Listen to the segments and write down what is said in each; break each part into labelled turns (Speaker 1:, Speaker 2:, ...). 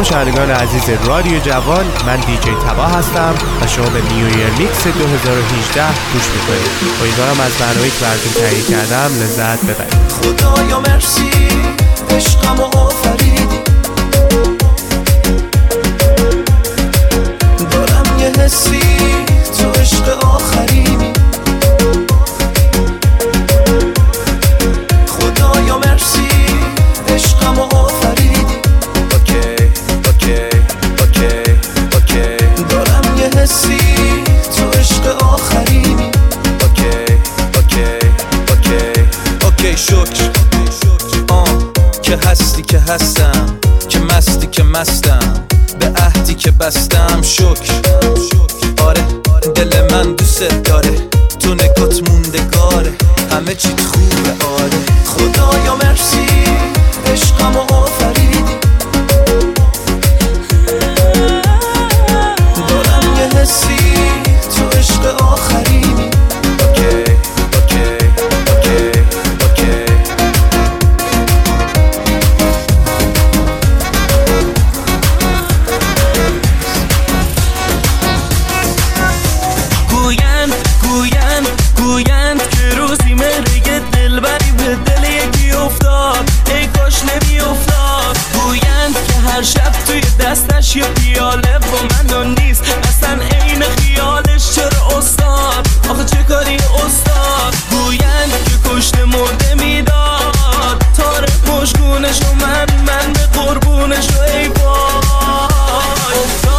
Speaker 1: سلام شنوندگان عزیز رادیو جوان، من دیجی تبا هستم و شما به نیو ایر میکس 2018 گوش میکنید. امیدوارم از برنامه‌ای که براتون تهیه کردم لذت ببرید.
Speaker 2: خدایا مرسی عشقمو آفریدی، دارم یه حسی تو عشق آخرینی. خدایا مرسی عشقمو آفریدی، دارم یه حسی تو عشق آخرینی. اوکی شکر که هستی که هستم، که مستی که مستم، به عهدی که بستم شکر. آره دل من دوست داره، تو نگات موندگاره، همه چیت خوبه. آره خدایا مرسی عشقمو آفریدی، دارم یه حسی تو عشق آخرینی. گویند که روزی مرگ دلبری به دل یکی افتاد، ای کاش نمی افتاد. گویند که هر شب توی دستش یه پیاله با من نیست، اصلا عین خیالش. چرا استاد آخه چه کاری استاد؟ گویند که کشته مرده میداد، تاره مشگونش و من به قربونش و ای وای.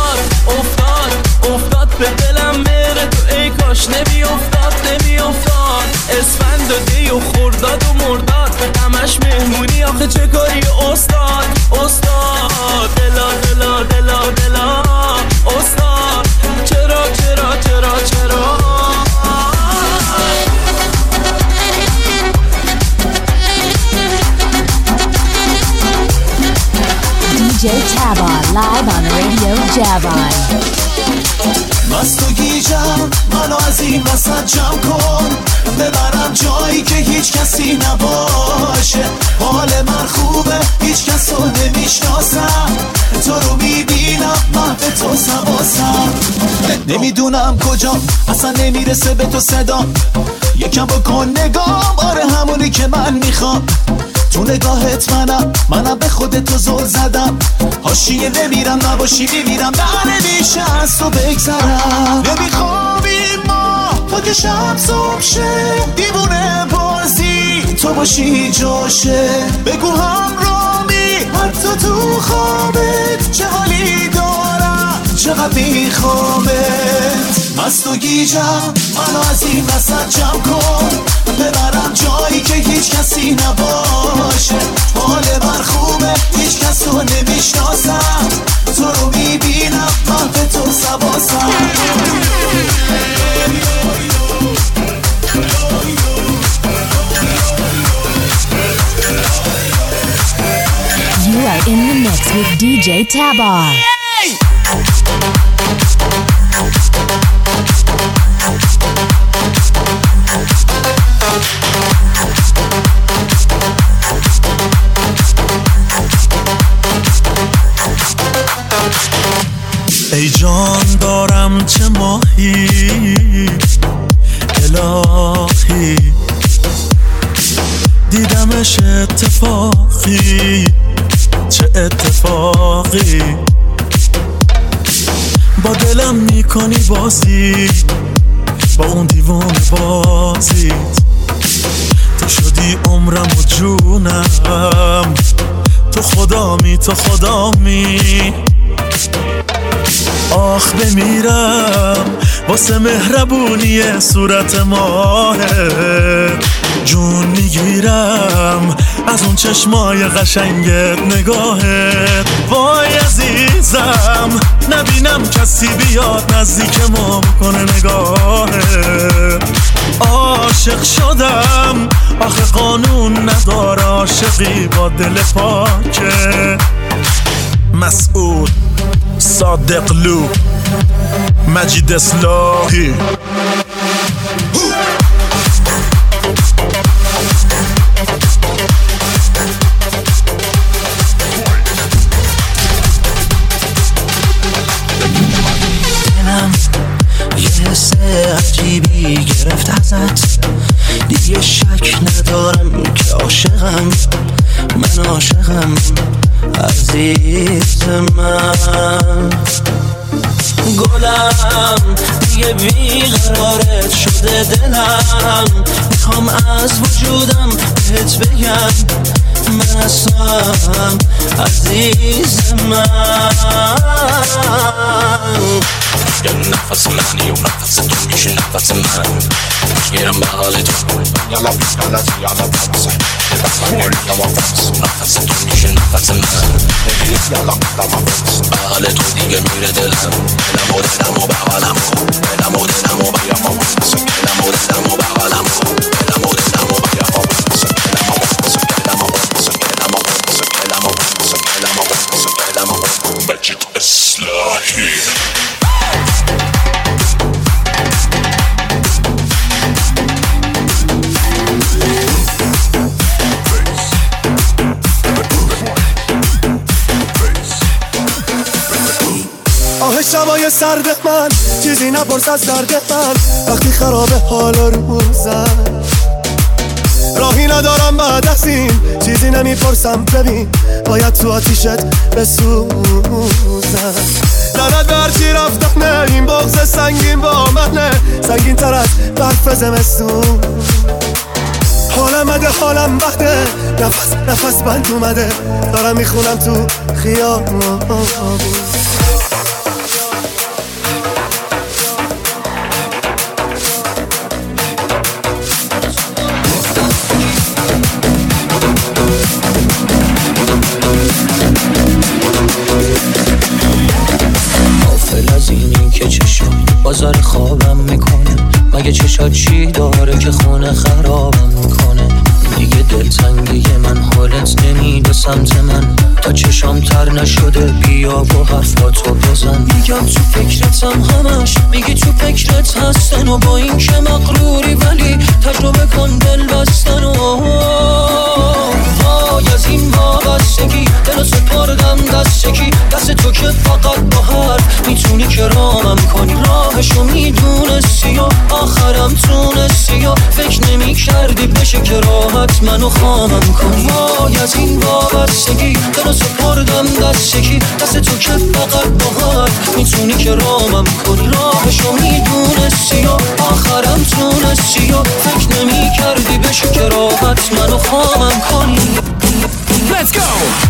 Speaker 2: افتاد به دلم بره تو، ای کاش نمی افتاد. اسفند و دی و خرداد و مرداد، همش مهمونی آخه چه کاری استاد؟ دلا دلا دلا دلا استاد، چرا
Speaker 3: DJ Taba live on Radio Javon.
Speaker 2: مست و گیجم منو از این وسط جمع کن، ببرم جایی که هیچ کسی نباشه. حال من خوبه هیچ کس رو نمیشناسم، تو رو میبینم محو تو سواسم. نمیدونم کجا اصلا نمیرسه به تو صدا، یکم بکن نگام، آره همونی که من میخوام. تو نگاهت منم به خودت زل زدم، حاشیه نمیرم نباشی میمیرم، نمیشه از تو بگذرم. نمیخوابیم ما تا که شب صبح شه، دیوونه بازی تو باشی جاشه. بگو همرامی حتی تو خوابت، چه حالی دارم چقدر میخوامت. مست و گیجم منو از این وسط جمع کن، ببرم جایی که هیچ کسی نباشه. حال من خوبه هیچ کس رو نمیشناسم، تو رو میبینم محو تو سواسم.
Speaker 3: You are in the mix with DJ Tabar.
Speaker 2: ای جان دارم چه ماهی الهی، دیدمش اتفاقی، چه اتفاقی. با دلم میکنی بازی، با اون دیوان بازیت. تو شدی عمرم و جونم، تو خدامی. آخ بمیرم واسه مهربونی صورت ماهه، جون میگیرم از اون چشمای قشنگت نگاهت. وای عزیزم نبینم کسی بیاد نزدیک ما بکنه نگاهت. عاشق شدم آخه قانون نداره عاشقی با دل پاکه. مسعود صادقلو مجید اصلاحی. گرفت ازت، دیگه شک ندارم که عاشقم، من عاشقم عزیز من. گلم دیگه بیقرارت شده دلم، میخوام از وجودم بهت بگم من هستم عزیز من.
Speaker 4: یه نفس منی و نفس تو میشه نفس من، میگیرم به حال تو یالا بیس غلطی یالا بمسه نفس من یالا بمسه نفس تو میشه نفس من، نگیریت یالا بمسه به حال تو دیگه میره دلم، دلم و دلم و به حالم، دلم و دلم و به یالا بمسه، دلم و دلم و به حالم، دلم و دلم و به یالا بمسه، دلم و بمسه، دلم و بمسه، دلم و بمسه، دلم و بمسه، دلم و بمسه، دلم و بمسه. مجید اصلاحی
Speaker 2: آه شبای سرد من، چیزی نپرس از درد من، وقتی خرابه حال روزم، راهی ندارم بعد از این، چیزی نمیپرسم ببین باید تو آتیشت بسوزم. لعنت به هرچی رفتنه، این بغض سنگین با منه، سنگین تر از برف زمستون. حالم بده حالم بده، نفس بند اومده، دارم میخونم تو خیابون. بازار خوابم میکنه، مگه چشات چی داره که خونه خرابم میکنه؟ دیگه دلتنگی من حالت نمیده سمت من، تا چشام تر نشده بیا و حرفاتو بزن. میگم تو فکرتم همش، میگی تو فکرت هستن و با این که مغروری ولی تجربه کن دل بستن. و وای از این وابستگی دلو سپردم دستکی، دست تو که فقط با حرف میتونی که رامم کنی، راهشو میدونستی و آخرم تونستی و فکر نمی کردی بشه که راحت منو خامم کنی. وای از این وابستگی دلو سپردم دستکی، دست تو که فقط با حرف میتونی که رامم کنی، راهشو میدونستی و آخرم تونستی و فکر نمی کردی بشه که راحت منو خامم کنی.
Speaker 1: Let's go!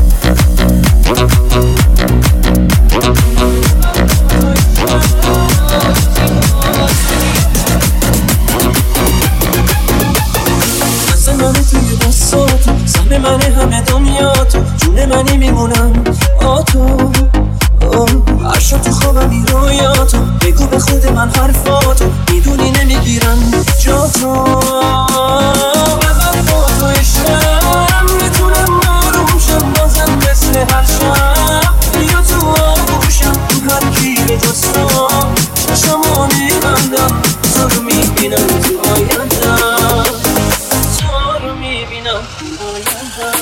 Speaker 2: دست منه توی دستاتو، سهم منه همه دنیا تو، جون منی میمونم آتو. عرشا تو خوابم این رویاتو، بگو به خود من حرفاتو، میدونی نمیگیرم جا تو. من با تو عشقم میتونم آروم شم، بازم مثل هر شب بیا تو آغوشم، تو هر گیره دستام چشمو میبندم، تو رو میبینم تو آیندم، تو رو میبینم تو آیندم.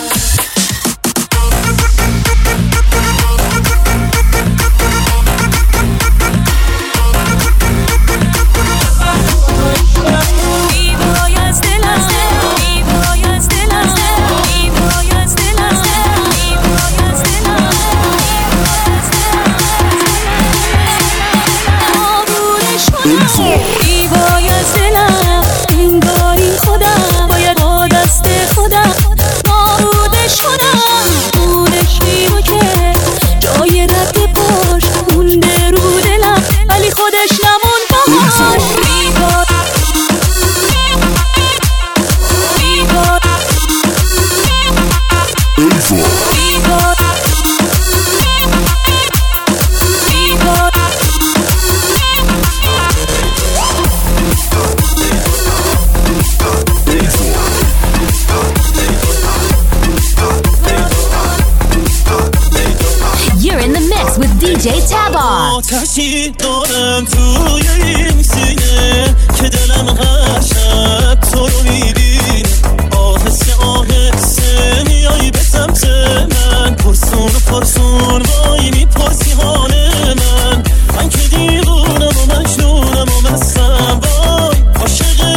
Speaker 3: DJ Taba.
Speaker 2: آتشی دارم توی این سینه که دلم هر شب تو رو میبینه، آهسته آهسته میایی به سمت من، پرسون و پرسون وای میپرسی حال من که دیوونم و مجنونم و مستم، وای عاشق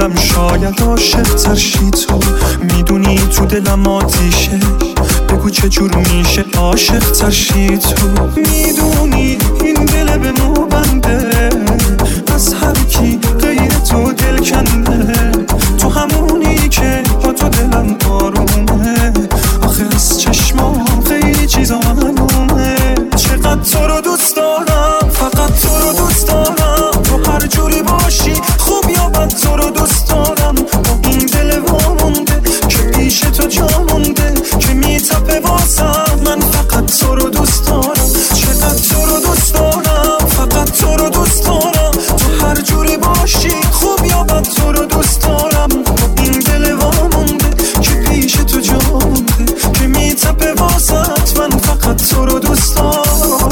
Speaker 5: دلم شاید عاشق ترشی تو میدونی تو دلم آتیشه بگو چجور میشه عاشق ترشی تو میدونی این دل به نوبنده از هر کی غیر تو دل کنده تو همونی که با تو دلم آرومه آخه از چشمام خیلی چیزا معلومه چقدر تو رو دوست دارم فقط تو رو دوست دارم تو هر جوری باشی خوب یا بد تو رو دوست دارم با این دل وامونده که پیش تو جا مونده که میتپه واسم من فقط تو رو دوست دارم چقدر تو رو دوست دارم فقط تو رو دوست دارم تو هر جوری باشی خوب یا بد تو رو دوست دارم با این دل وامونده که پیش تو جا مونده که میتپه واسط من فقط تو رو دوست دارم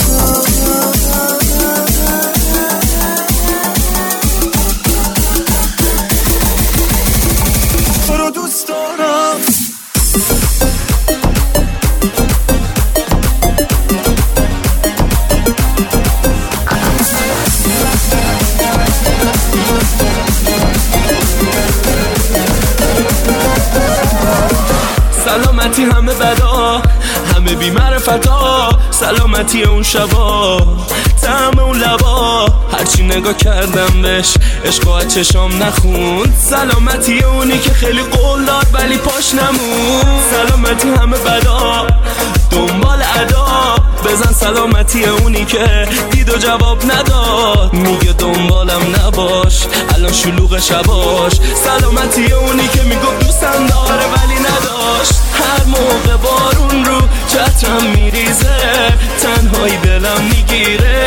Speaker 5: تو رو دوست دارم
Speaker 6: سلامتی همه بدا همه بی معرفتا سلامتی اون شبا طعم اون لبا هرچی نگاه کردم بهش عشق و چشام نخوند سلامتی اونی که خیلی قول داد ولی پاش نمون سلامتی همه بدا دنبال ادا بزن سلامتی اونی که دید و جواب نداد میگه دنبالم نباش الان شلوغ شباش سلامتی اونی که میگفت دوستم داره ولی نداشت هر موقع بارون رو چترم میریزه تنهایی دلم میگیره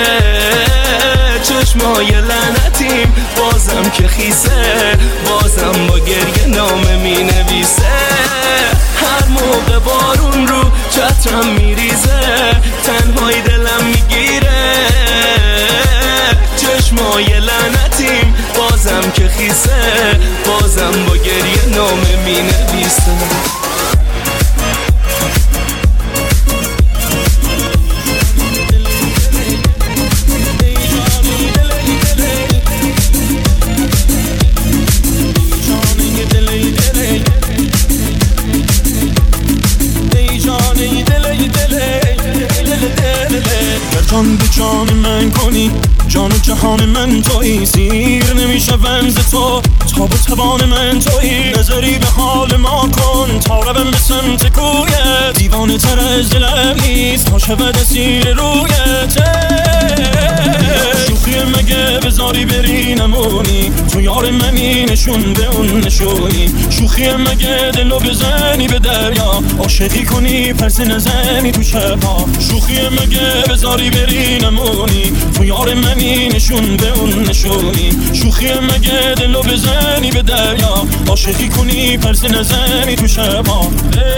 Speaker 6: چشمای لعنتیم بازم که خیسه بازم با گریه نامه مینویسه هر موقع بارون رو چترم میریزه تنهایی دلم میگیره چشمای لعنتیم بازم که خیسه بازم با گریه نامه مینویسه
Speaker 5: جان به جان من کنی جان و جهان من تویی سیر نمیشه ونز تو تا به توان من تویی نظری به حال ما کن تا روم به سمت کویت دیوانه تر از دلم نیست تا شود اسیر رویت شوخی مگه بذاری بری نمونی تو یار منی نشون به اون نشونی شوخی مگه دلو بزنی به دریا عاشقی کنی پرس نزنی تو شبها شوخی مگه بذاری بری نمونی تو یار منی نشون به اون نشونی شوخی مگه دلو بزنی به دریا عاشقی کنی پرس نزنی تو شبها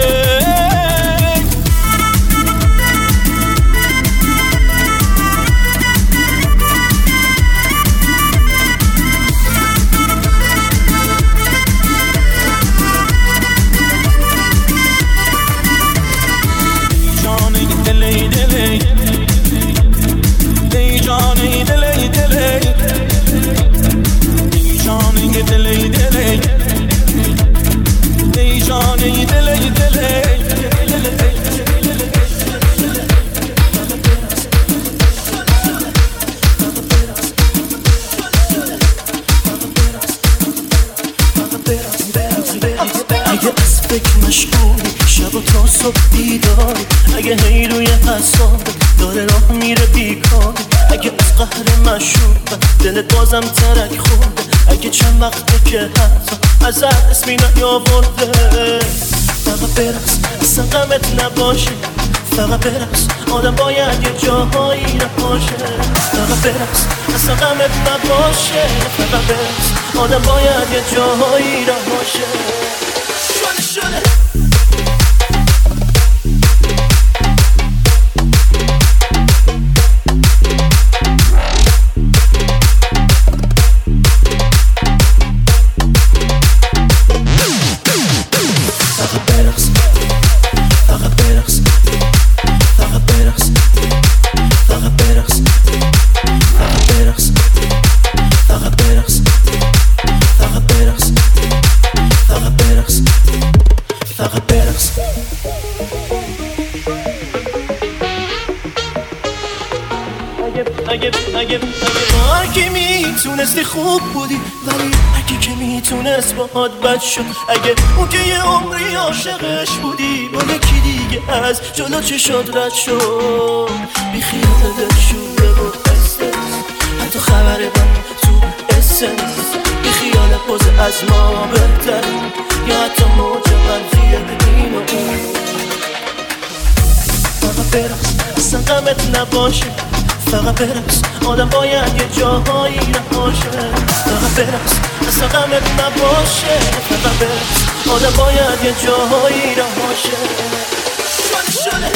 Speaker 2: اگه هی روی حساب داره راه میره بیکار اگه از قهر مشروب دلت بازم ترک خورده اگه چند وقته که حتی ازت اسمی نیاورده فقط برقص اصلا غمت نباشه فقط برقص آدم باید یه جاهایی نباشه فقط برقص اصلا غمت نباشه فقط برقص آدم باید یه جاهایی نباشه شده
Speaker 7: اگه میتونستی خوب بودی، ولی اگه که میتونست باهات بد شد. اگه اون که یه عمری عاشقش بودی، با یکی دیگه از جلو چه شد رد شد. بی خیال دل شوره و استرس، حتی خبر من تو اسنس. بی خیال پوز از ما بهتر، یا حتی موج منفی این و اون. فقط برقص اصلا غمت نباشه، فقط برقص آدم باید یه جاهایی رهاشه. فقط برقص اصلا غمت نباشه، فقط برقص آدم باید یه جاهایی رهاشه. شده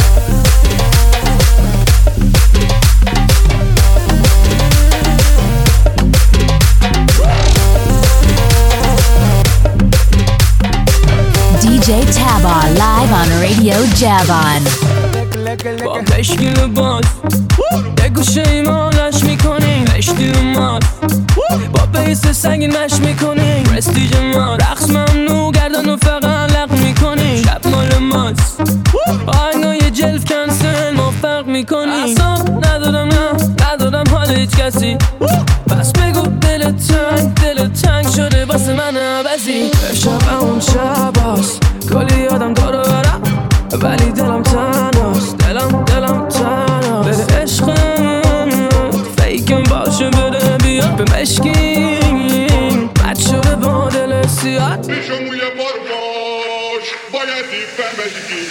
Speaker 3: DJ Taba live on Radio Javon.
Speaker 6: با مشکل باز یه گوشه ایمانش میکنیم، اشتیل ماز با بیس سنگین مش میکنیم. پرستیج ما رقص ممنوع، گردن و فقط لق میکنیم. شب مال ماست، آهنگای جلف کنسل ما فرق میکنیم. اصاب ندارم ندارم حال هیچ کسی، پس بگو دل تنگ شده واسه من عوضی. شب اون شب هست کلی آدم دارو برم، ولی دلم تنهاست، دلم تنهاست. بده عشقم فیکم باشه، بده بیا به مشکین بد شده با دل سیاد.
Speaker 8: میشم موی بار باش باید دیفن بشکی.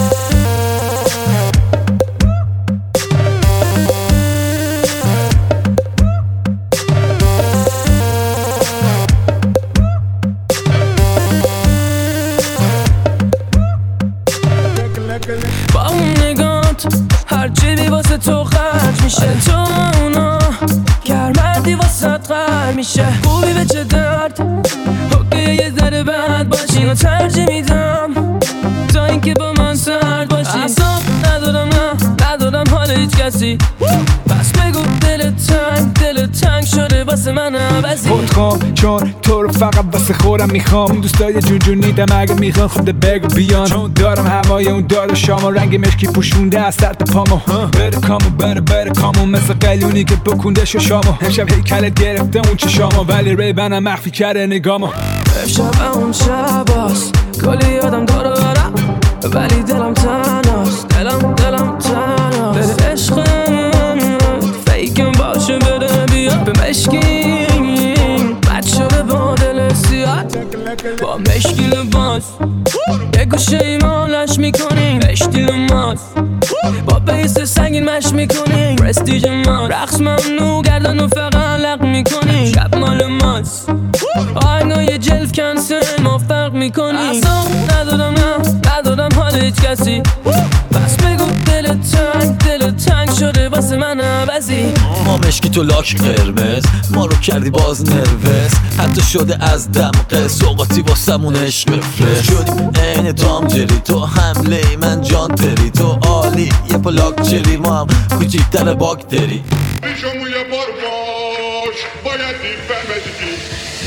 Speaker 6: با اون نگات هرچی بی واسه تو خرج میشه. تو اونا گرمردی واسه قرد میشه. خوبی به چه درد حقیه یه ذره بد باشی، و ترجیح میدم تا اینکه با من سرد باشی. اصاب ندارم حال هیچ کسی، پس بگو دل تنگ شده واسه من عوضی.
Speaker 9: خودخوام چون تو رو فقط واسه خودم میخوام. دوستای جون نیدم اگه میخوان خود بگو بیان. چون دارم هوای اون دار شام، رنگ مشکی پوشونده از سر تا پامو. بره کامو مثل قلیونی که بکنده شامو. امشب هیکلت گرفته اون چشامو، ولی ریبنم مخفی کرده نگامو.
Speaker 6: شب اون شب هست کلی آدم دارو برم، ولی دلم تنهاست، دلم تنهاست. بده عشقم فیکم باشه، بده بیا به مشکین بد شده با دل سیاد. با مشکل باز یه گوشه ایمانش میکنیم، اشتیل ماز با بیس سنگین مش میکنیم. پرستیج ما رقص ممنوع، گردن و فقط لق میکنیم. شب مال ماست، آهنگای جلف کنسل ما فرق میکنیم. اصاب ندارم حال هیچ کسی، پس بگو دل تنگ شده واسه من عوضی.
Speaker 2: ما مشکی تو لاک قرمز، ما رو کردی باز نروس. حتی شده از دمقه سوقاتی واسمون عشق فرش. شدیم این تام جری، تو حمله من جان تری. تو عالی یه پلاک چری، ما هم کوچیکتر باکتری.
Speaker 8: میشم موی بار باش باید دیفن بشکی.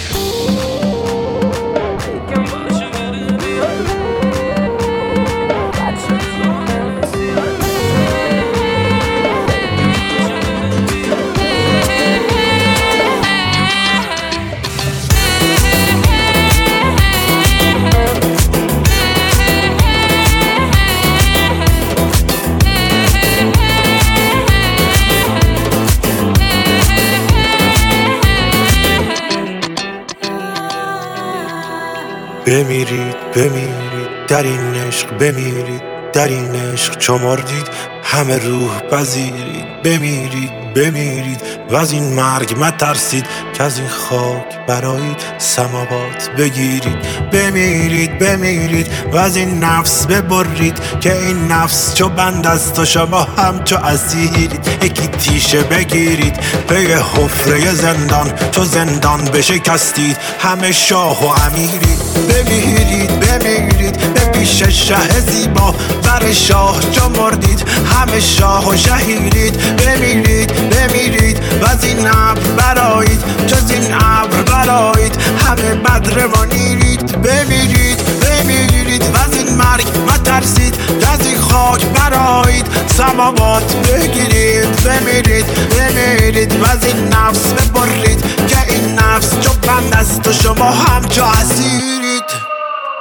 Speaker 10: بمیرید در این عشق، بمیرید در این عشق چو مردید همه روح پذیرید. بمیرید و از این مرگ مترسید، که از این خاک برایید سماوات بگیرید. بمیرید و از این نفس ببرید، که این نفس چو بند است و شما هم چو اسیرید. یکی تیشه بگیرید پی حفره زندان، چو زندان بشکستید همه شاه و امیرید. بمیرید به پیش شه زیبا، بر شاه چو مردید همه شاه و شهیرید. بمیرید و از این ابر برایید، جز این ابر برایید همه بدروانیرید. بمیرید و از این مرگ مترسید، که از این خاک برایید سماوات بگیرید بمیرید بمیرید و از این نفس ببرید که این نفس چو بند است و شما همچو اسیرید.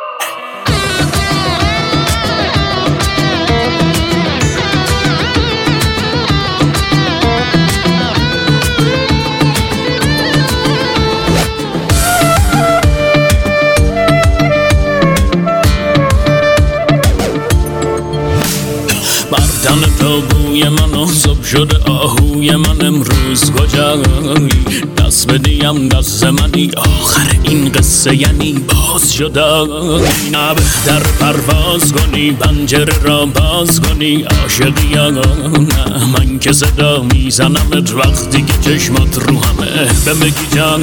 Speaker 6: بردن داغوی من آزاب شده آهوی من امروز کجایی دست بدیم دست منی آخر این قصه یعنی باز شدایی نه بهتر پرواز کنی پنجره را باز کنی عاشقی یا نه من که صدا میزنمت وقتی که چشمات رو همه بمگی جان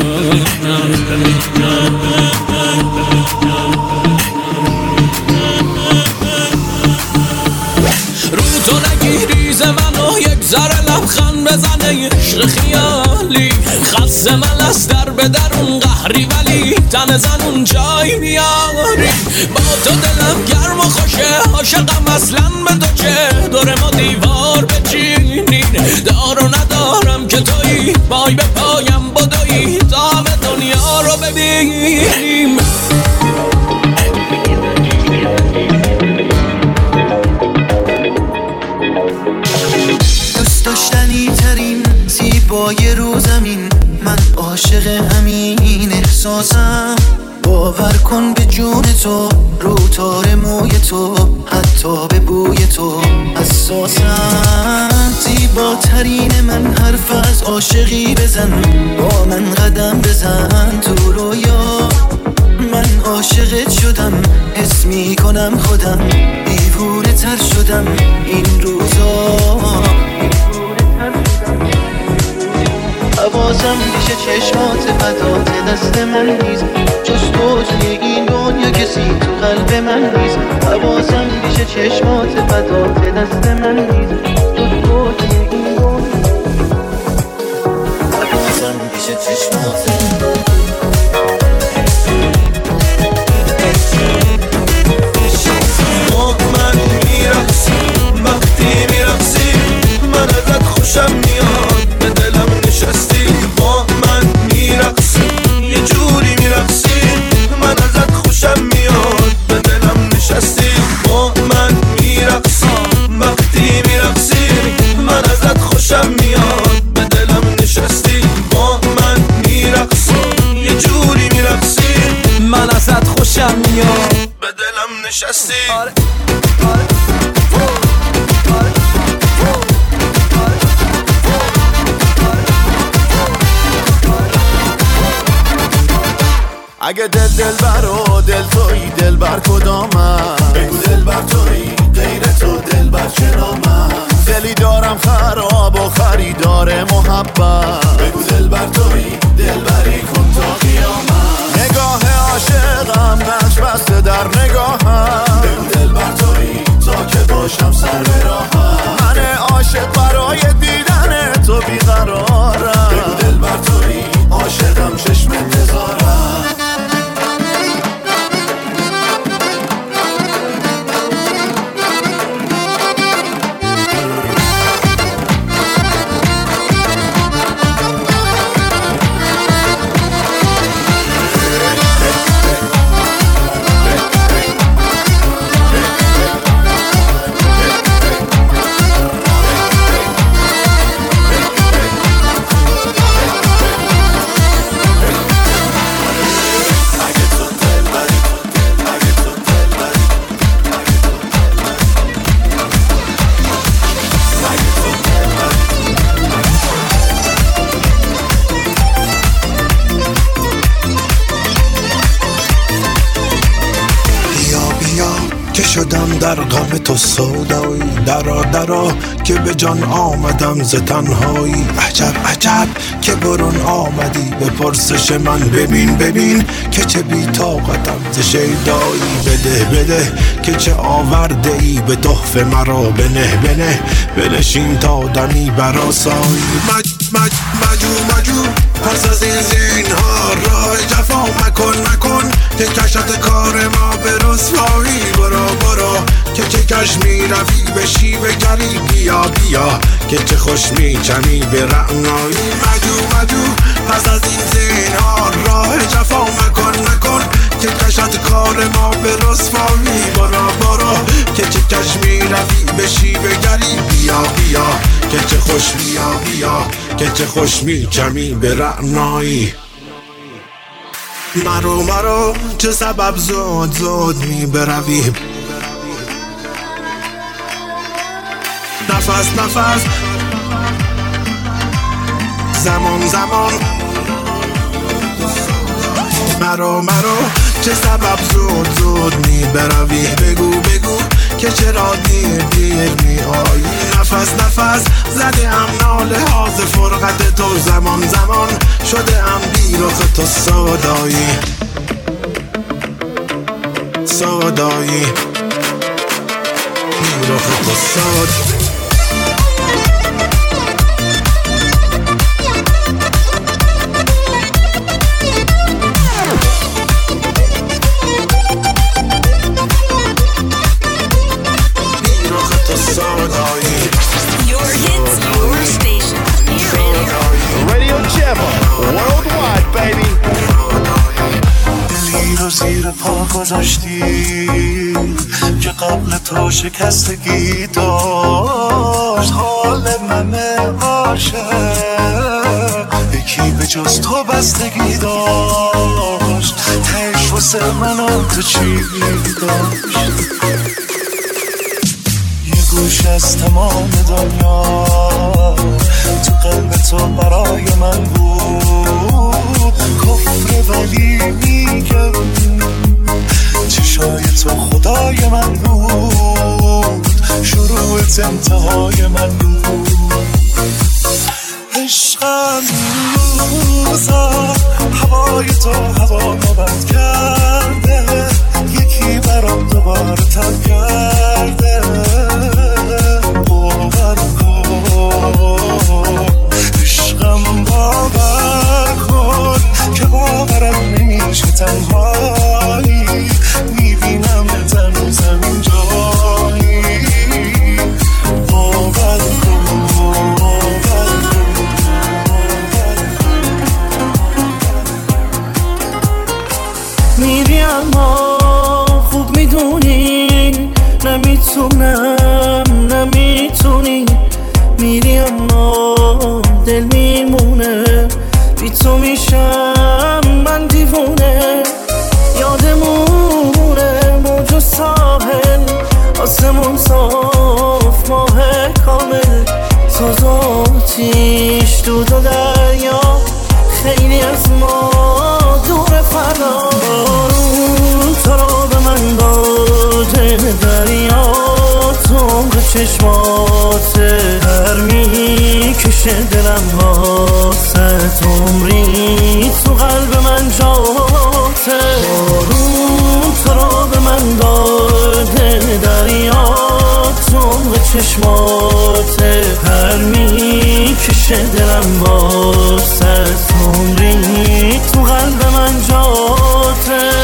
Speaker 6: رو تو نگیریز منو یک ذره لبخند بزنه عشق خیالی خست من از در به درون قهری ولی تن زنون جای میاری با تو دلم گرم و خوشه عاشقم اصلا به تو چه دور ما دیوار بچینین دارو ندارم که تویی پای به پایم بدویی تا همه دنیا رو ببینیم.
Speaker 2: داشتنی ترین زیبای رو زمین من عاشق همین احساسم باور کن به جون تو رو تار موی تو حتی به بوی تو حساسم زیباترین من حرف از عاشقی بزن با من قدم بزن تو رویا من عاشقت شدم حس می کنم خودم دیوونه تر شدم این روزا حواسم پیش چشمات بدات دست من نیست جز تو توی این دنیا کسی تو قلب من نیست حواسم پیش چشمات بدات دست من نیست جز تو توی این دنیا حواسم پیش چشمات من میرقصیم وقتی میرقصیم من ازت خوشم میاد به دلم نشستی با من میرقصیم یه جوری میرقصیم من ازت خوشم میاد به دلم نشستی با من میرقصیم وقتی میرقصیم من ازت خوشم میاد به دلم نشستی با من میرقصیم یه جوری میرقصیم من ازت خوشم میاد به دلم نشستی.
Speaker 11: اگه دلبر و دل تویی دلبر کدامم بگو دلبر تویی غیر تو دلبر چرامم دلی دارم خراب و خریدار محبت بگو دلبر تویی دلبری کن تا قیامت نگاه عاشقم نقش بسته در نگاهم بگو دلبر تویی تا که باشم سر به راهم من عاشق برای دیدن تو بیقرارم بگو دلبر تویی عاشقم چشم انتظارم
Speaker 10: شدم در غم تو سودایی درا که به جان آمدم ز تنهایی عجب عجب که برون آمدی به پرسش من ببین که چه بی طاقتم ز شیدایی بده که چه آورده ای به تحفه مرا بنه بنشین تا دمی براسایی مجو پس از این زینهار راه جفا مکن که کشت کار ما به رسوایی برو که چه کش میروی بشی بگری بیا بیا که چه خوش میچمی به رعنایی مجو مجو پس از این زینهار راه جفا مکن که کشت کار ما به رسوایی برا که چه کش میروی بشی بگری بیا بیا که چه خوش بیا که چه خوش میچمی به رعنایی مرو چه سبب زود می بروی نفس زمان مرو چه سبب زود می بروی بگو که چرا دیر می آیی نفس زده ام ناله ها ز فرقت تو زمان شده ام بی رخ تو سودایی بی رخ تو سودایی
Speaker 12: Your hits, your station.
Speaker 11: Radio Java, worldwide, baby.
Speaker 2: دلی رو زیر پا گذاشتی که قبل تو شکستگی داشت حال من عاشق یکی به جز تو بستگی داشت تهش واسه من تو چی داشت گوش از تمام دنیا تو قلب تو برای من بود کفر ولی میگم چشای تو خدای من بود شروعت انتهای من بود عشقم روزا هوای تو هوا مبند کرده یکی برام دوباره تب کرده باور کن عشقم باور کن که باورم نمیشه تنهایی میبینم تنوزم اینجایی باور کن میری اما خوب میدونی نمیتونی میری اما دل میمونه بی تو میشم من دیوونه یادمونه موج و ساحل آسمون صاف ماه کامل تو ذاتیش دود و دریا خیلی از ما دور فردا تو رو به من داده دریا تنگ چشمات هر میکشه دلم واسه عمری تو قلب من جاته بارون تو رو به من داده دریا تنگ چشمات هر میکشه دلم واسه عمری تو قلب من جاته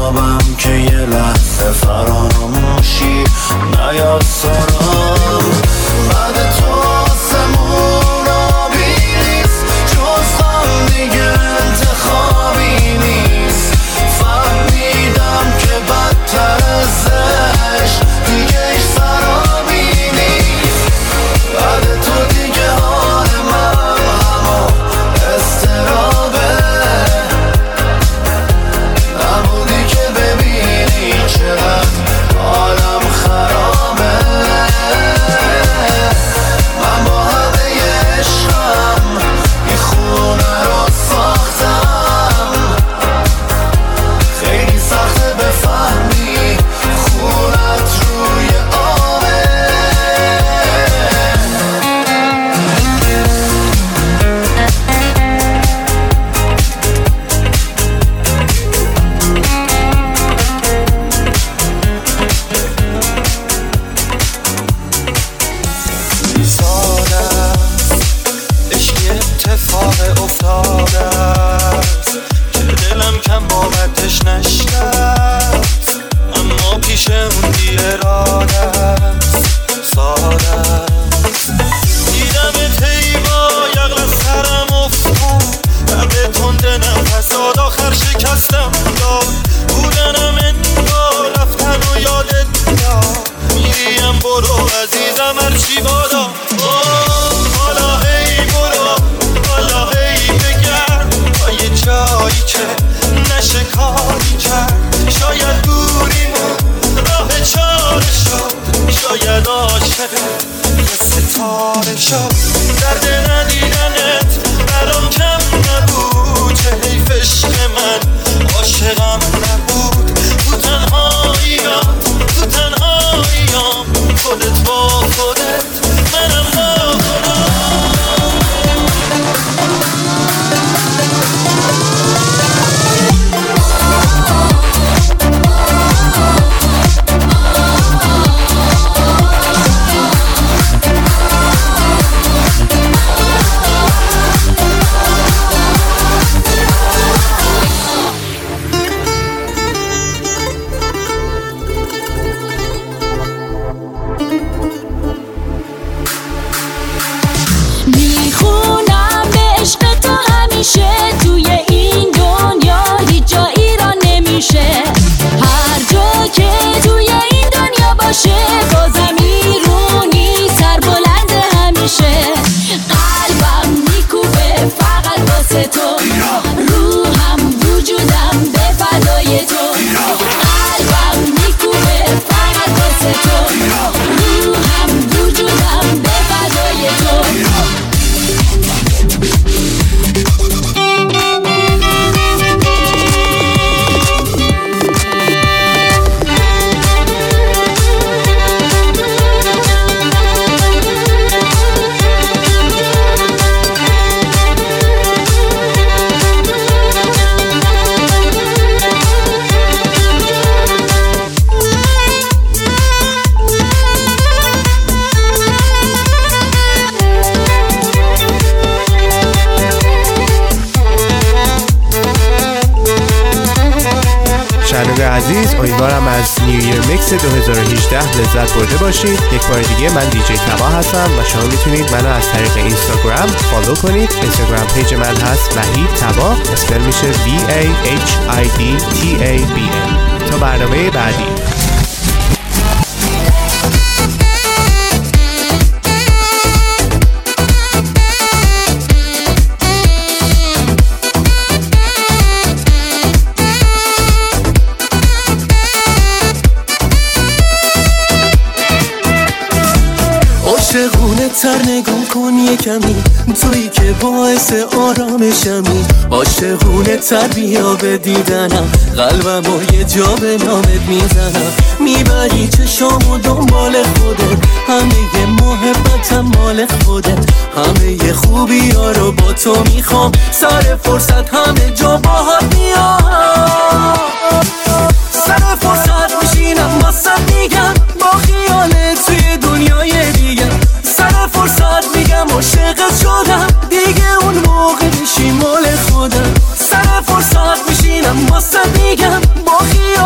Speaker 2: خوابم که یه لحظه فراموشی نیاد سرم. بعد تو آسمون آبی نیست، جز غم دیگه انتخابی نیست. فهمیدم که بدتر از عشق دیگه ایش سرابی نیست. بعد تو دیگه حال من همه استرابه، نبودی که ببینی چقدر حالم خرابه. من با همه عشقم این خونه رو ساختم، خیلی سخته بفهمی خونت روی آبه. ساده عشقی اتفاق افتاده است که دلم کم باورش نشست، اما پیش اون بی اراده است. ساده است دیدم تیبا یقل از سرم افتاد، لبه تند نفساد آخر شکستم داد. بودنم انگار رفتن و یادت داد، میریم برو عزیزم هرچی بادا. حالا هی برو، حالا هی بگرد تا یه جایی که نشه کاری کرد. شاید دوریمون راه چاره شد، شاید عاشق یه ستاره شد. درد ندیدنت برام کم نبود، چه حیف عشق من عاشقم نبود. تو تنهاییام، تو تنهاییام، خودت با خودت منم با خودم.
Speaker 3: میخونم به عشق تو همیشه، توی این دنیا هیچ جایی را نمیشه. هر جا که توی این دنیا باشه بازم ایرونی سر بلند همیشه. قلبم میکوبه فقط واسه تو، روحم وجودم به فدای تو. قلبم میکوبه فقط واسه تو، روحم وجودم به فدای تو.
Speaker 1: شنونده عزیز، امیدوارم از نیو ایر میکس 2018 لذت برده باشید. یک بار دیگه من دیجی تبا هستم و شما میتونید منو از طریق اینستاگرام فالو کنید. اینستاگرام پیج من هست وحید تبا، اسپل میشه VAHIDTABA. تا برنامه بعدی.
Speaker 7: عاشقونه تر نگاه کن یه کمی، تویی که باعث آرامشمی. عاشقونه تر بیا به دیدنم، قلبم و یه جا به نامت میزنم. میبری چشامو دنبال خودت، همه محبتم مال خودت. همه خوبی ها رو با تو میخوام، سر فرصت همه جا باهات میام. سر فرصت میشینم واسه میگم، با خیالت توی دنیای دیگه. سر فرصت میگم عاشقت شدم، دیگه اون موقع میشی مال خودم. سر فرصت میشینم واسه میگم، با خیالت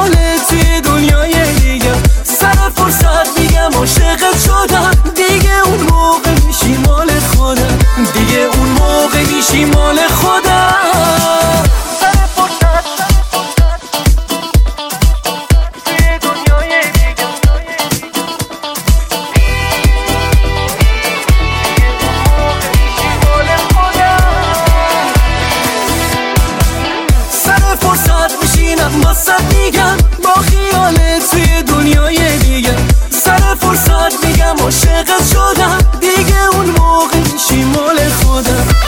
Speaker 7: دلم واسه میگم با خیالت توی دنیای دیگه سر فرصت میگم عاشقت شدم دیگه اون موقع میشی مال خودم